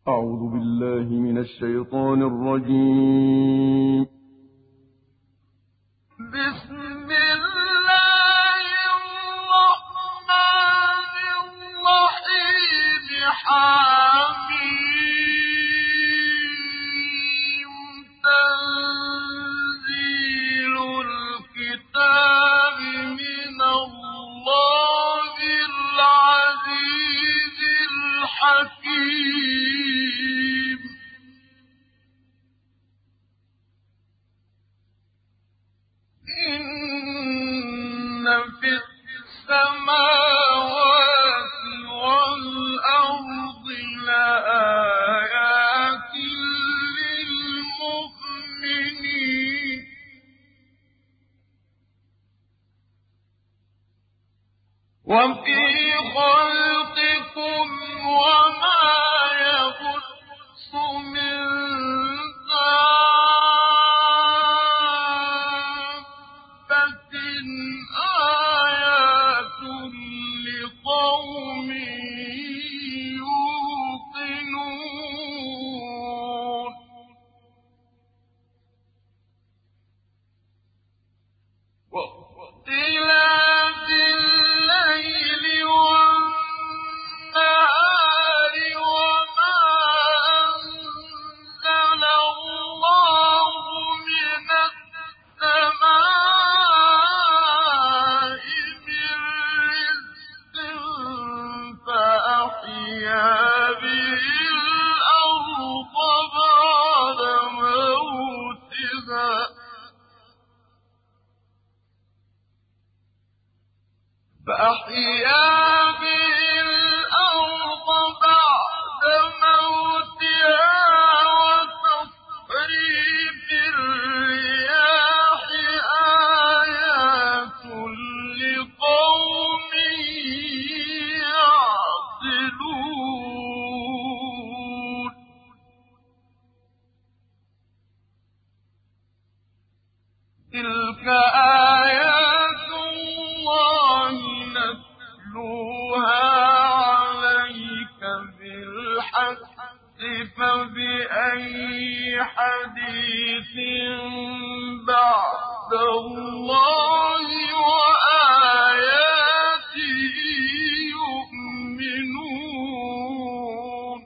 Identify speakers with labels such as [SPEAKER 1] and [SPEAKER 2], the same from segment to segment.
[SPEAKER 1] أعوذ بالله من الشيطان الرجيم.
[SPEAKER 2] بسم الله الرحمن الرحيم. حميم. تنزيل الكتاب من الله العزيز الحكيم. إن في السماوات والأرض لآيات للمؤمنين. وفي خلقكم وما يبث من دابة آيات لقوم يوقنون. واختلاف الليل والنهار وما أنزل الله من السماء من رزق فأحيا به الأرض بعد موتها. فأحيا به الأرض بعد موتها وتصريف الرياح آيات لقوم يعقلون. تلك آيات الله نتلوها عليك بالحق فبأي حديث بعد الله وآياته يؤمنون.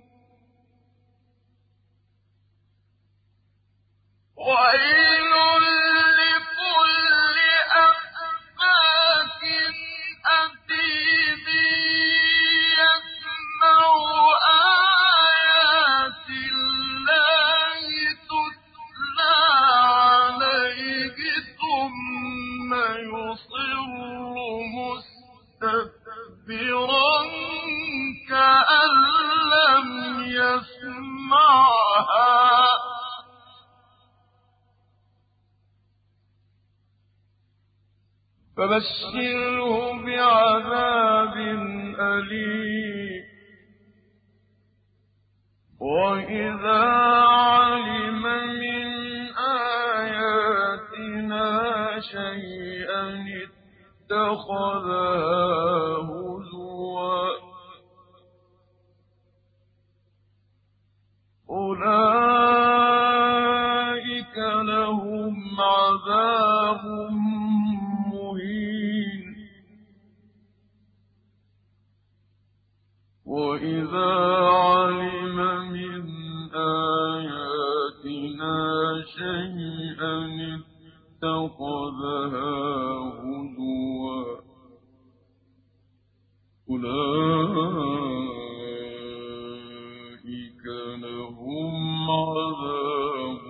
[SPEAKER 2] ويل لكل أفاك أثيم يسمع آيات الله تتلى عليه ثم يصر مستكبرا كأن لم يسمعها. فبشره بعذاب أليم. وإذا علم من آياتنا شيئا اتخذها هزوا. أولئك لهم عذاب مهين. وإذا علم من آياتنا شيئا اتخذها هزوا. أولئك لهم عذاب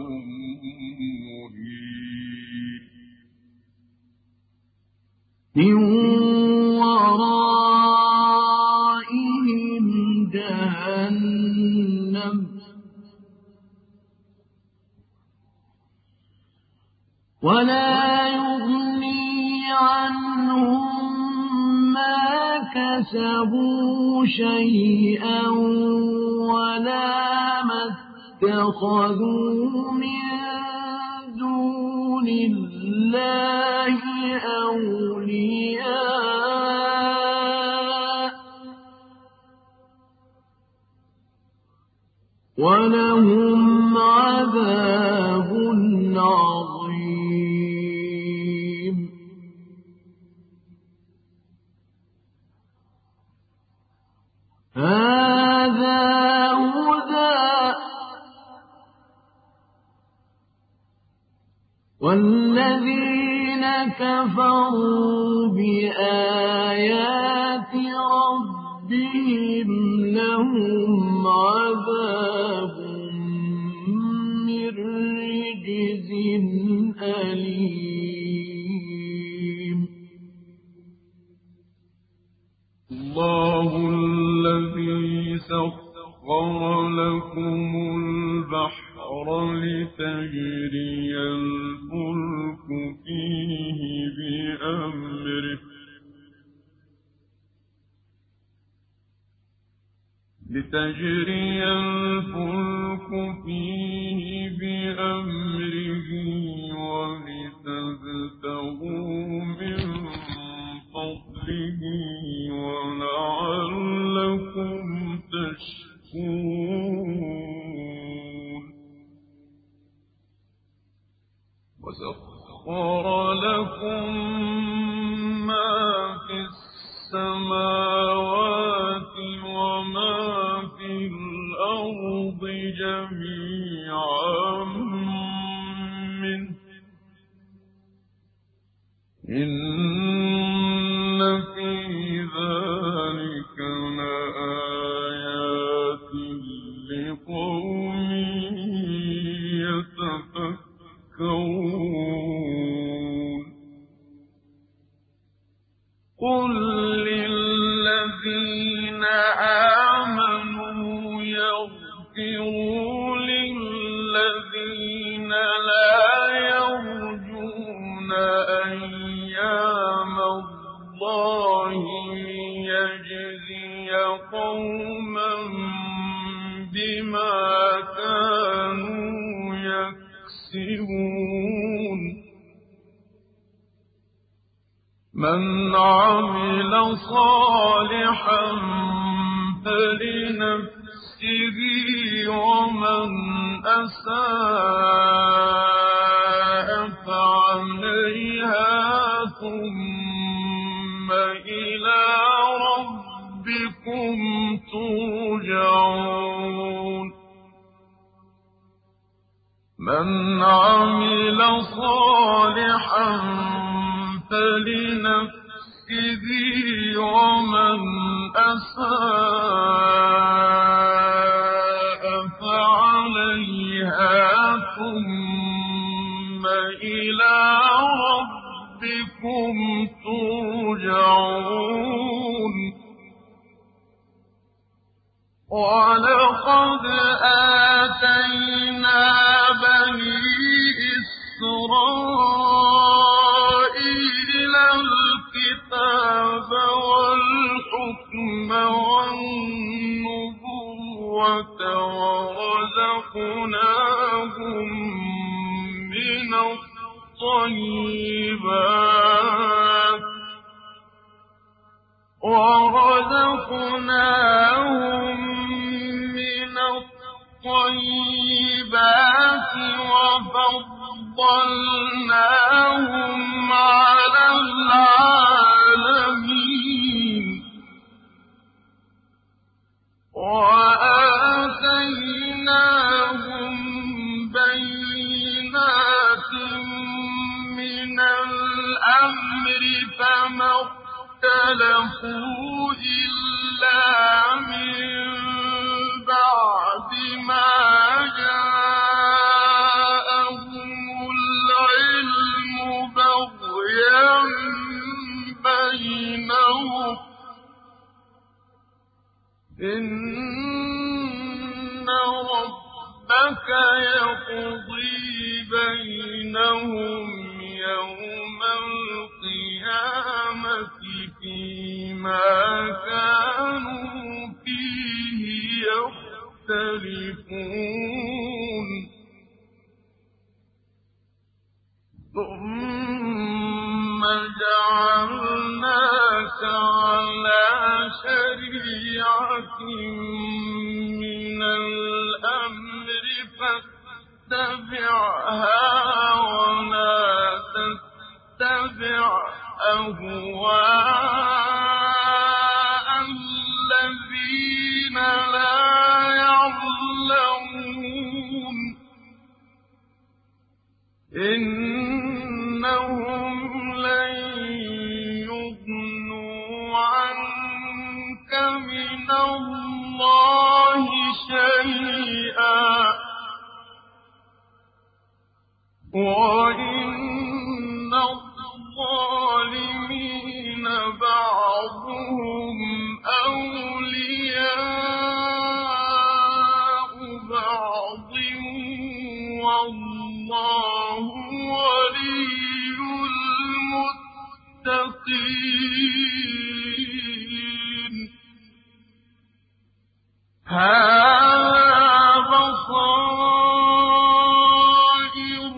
[SPEAKER 2] مهين.
[SPEAKER 3] من ورائهم جهنم ولا يغني عنهم ما كسبوا شيئا ولا ما اتخذوا من دون الله أولياء ولهم عذاب عظيم. هذا هدى والذين كفروا بآيات ربهم لهم عذاب من رجز أليم.
[SPEAKER 2] الله الذي سخر لكم البحر لتجري الفلك فيه بأمره ولتبتغوا من فضله ولعلكم تشكرون. وسخر لكم ما في السماوات وما في الأرض جميعا منه إن في ذلك لآيات لقوم يتفكرون. قل للذين آمنوا يغفروا للذين لا يرجون أيام الله ليجزي قوما بما كانوا يكسبون. من عمل صالحا فلنفسه ومن أساء فعليها ثم إلى ربكم ترجعون. من عمل صالحا فلنفسه ومن أساء فعليها ثم إلى ربكم ترجعون. ولقد آتينا بني إسرائيل الكتاب والحكم والنبوة ورزقناهم من الطيبات وفضلناهم على العالمين. وآتيناهم بينات من الأمر فما اختلفوا إلا من بعد ما جاءهم العلم بغيا بينهم. إن ربك يقضي بينهم يوم القيامة فيما كانوا فيه يختلفون. ثم جعلناك على شريعة من الأمر فاتبعها ولا تتبع أهواء الذين لا يعلمون إنهم لن يغنوا عنك من الله شيئا وإن الظالمين بعضهم أولياء بعض والله ولي المتقين هذا بصائر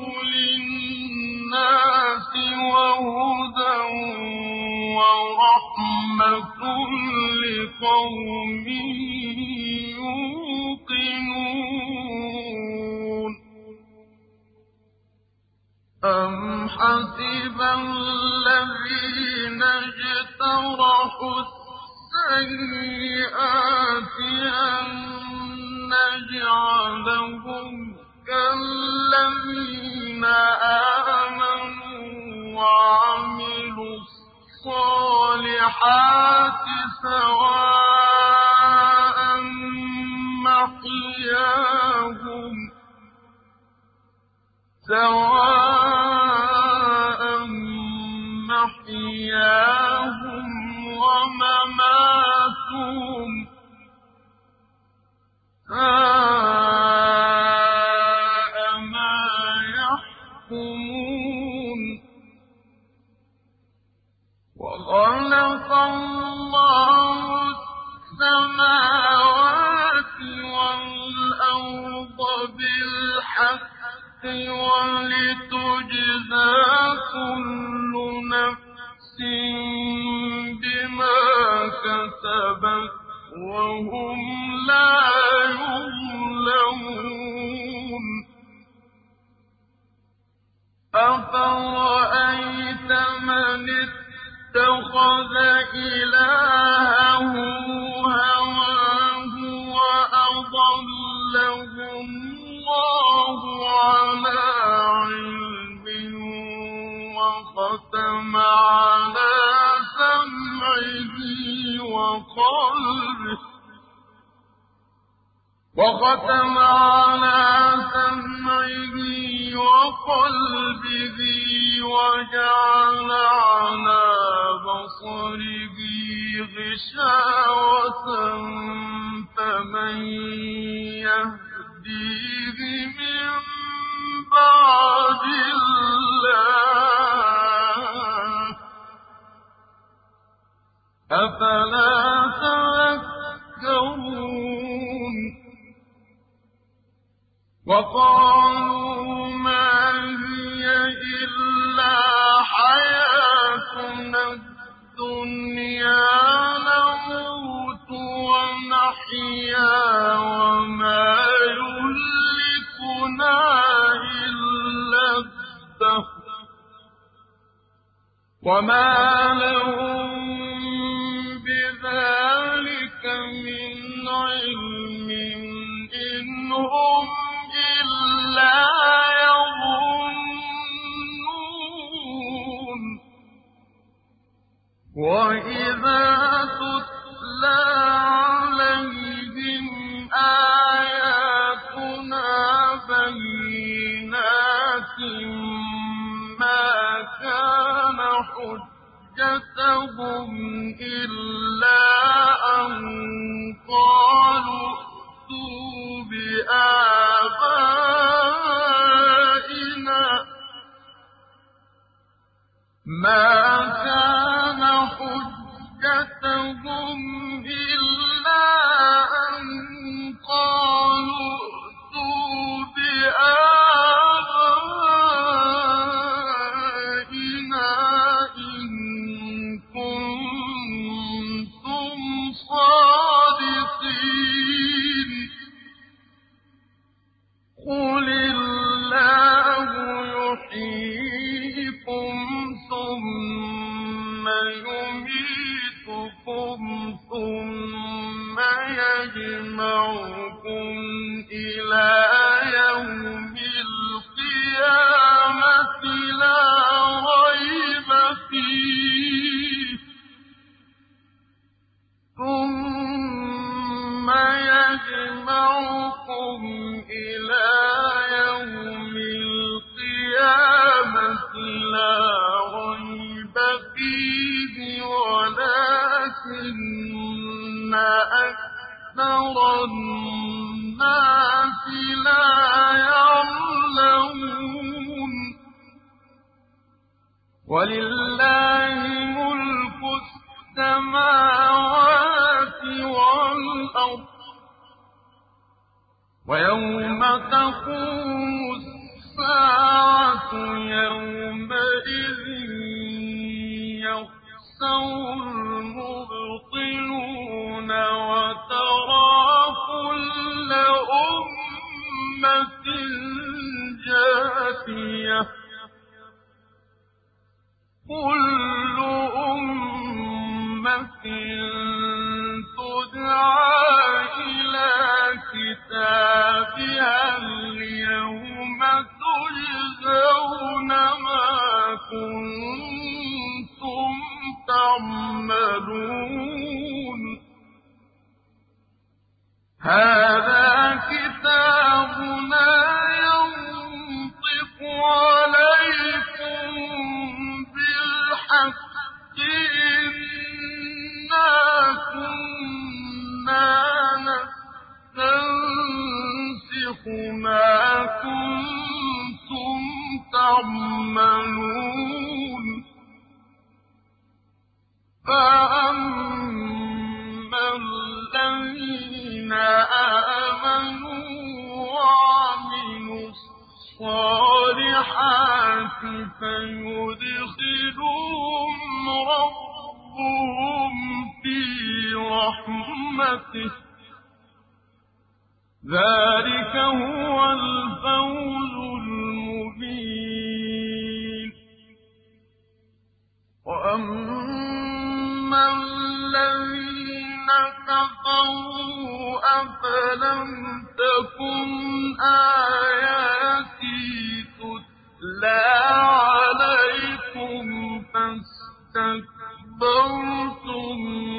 [SPEAKER 2] للناس وهدى ورحمة لقوم يوقنون أم حسب الذين اجترحوا السيئات أن نجعلهم كالذين آمنوا وعملوا الصالحات سواء محياهم ومماتهم ساء ما يحكمون وخلق الله السماوات والأرض بالحق ولتجزى كل نفس بما كسبت وهم لا يظلمون أفرأيت من اتخذ إلهه هواه وأضله الله على علم وختم على سمعه وقلبه وجعل على بصره غشاوة فمن يهديه من بعد الله أفلا تذكرون وقالوا ما هي إلا حياتنا الدنيا نموت ونحيا وما يهلكنا إلا الدهر وما لهم بذلك من علم إن هم إلا يظنون وإذا تتلى عليهم آياتنا بينات ما كان حجتهم إلا أن قالوا ائتوا بآبائنا ما كان حجتهم إلا أن قالوا ائتوا بآبائنا إن كنتم صادقين إلى يوم القيامة لا ريب فيه ولكن أكثر الناس لا يعلمون ولله ملك السماوات والأرض ويوم تقوم الساعة يومئذ يخسر المبطلون وترى كل أمة جاثية كل أمة تدعى إلى كتابها اليوم تجزون ما كنتم تعملون هذا كتابنا ينطق عليكم بالحق إنا كنا نستنسخ ما كنتم تعملون فأما الذين آمنوا وعملوا الصالحات فيدخلهم ربهم في رحمته ذلك هو الفوز المبين وأما الذين كفروا أفلم تكن آياتي تتلى عليكم فاستكبرتم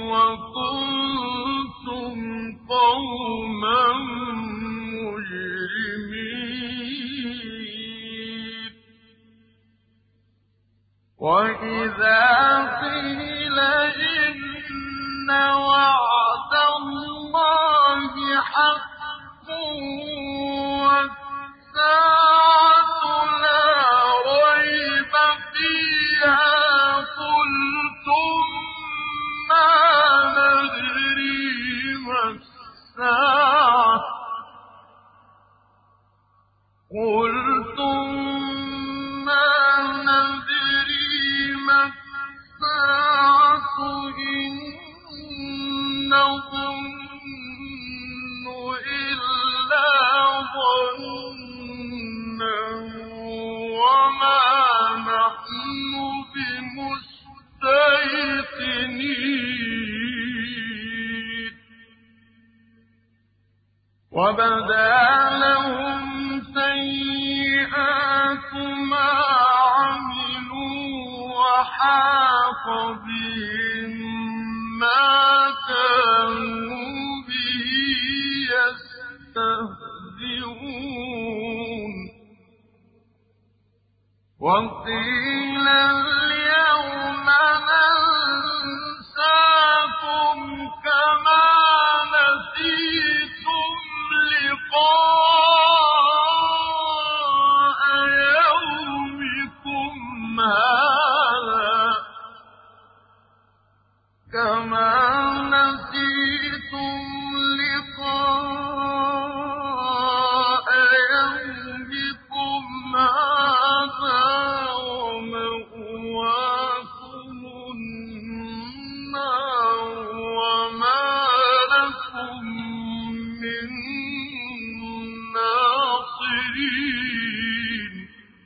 [SPEAKER 2] وكنتم قوما مجرمين وإذا قيل إن وعد الله حق والساعة لا ريب فيها قلتم ما ندري ما الساعة قلتم ما ندري ما الساعة إن نظن إلا ظنا وما نحن بمستيقنين وبدا لهم سيئات ما عملوا وحاق بهم ما كانوا به يستهزئون وقيل اليوم ننساكم كما نسيتم لقاء يومكم هذا كما نسيتم لقاء يومكم هذا ومأواكم النار وما لكم من ناصرين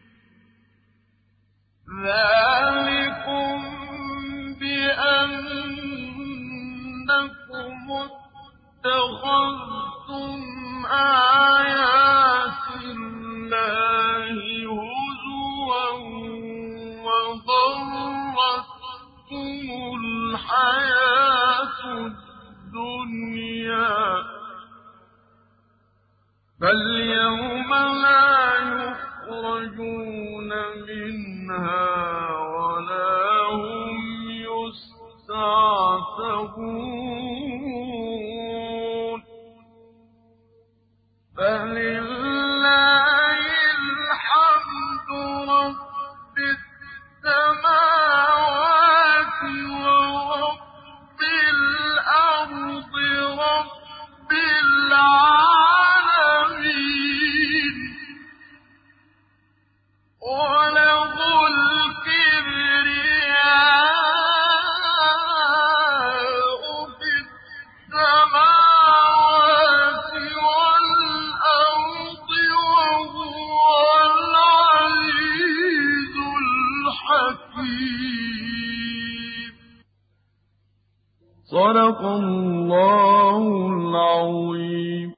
[SPEAKER 2] ذلكم بأنكم اتخذتم آيات الله هزوا وغرتكم الحياة الدنيا فاليوم لا يخرجون منها ولا هم يستعتبون فلله الحمد رب السماوات ورب الأرض رب العالمين وله الكبرياء في السماوات والأرض وهو العزيز الحكيم.
[SPEAKER 1] صدق الله العظيم.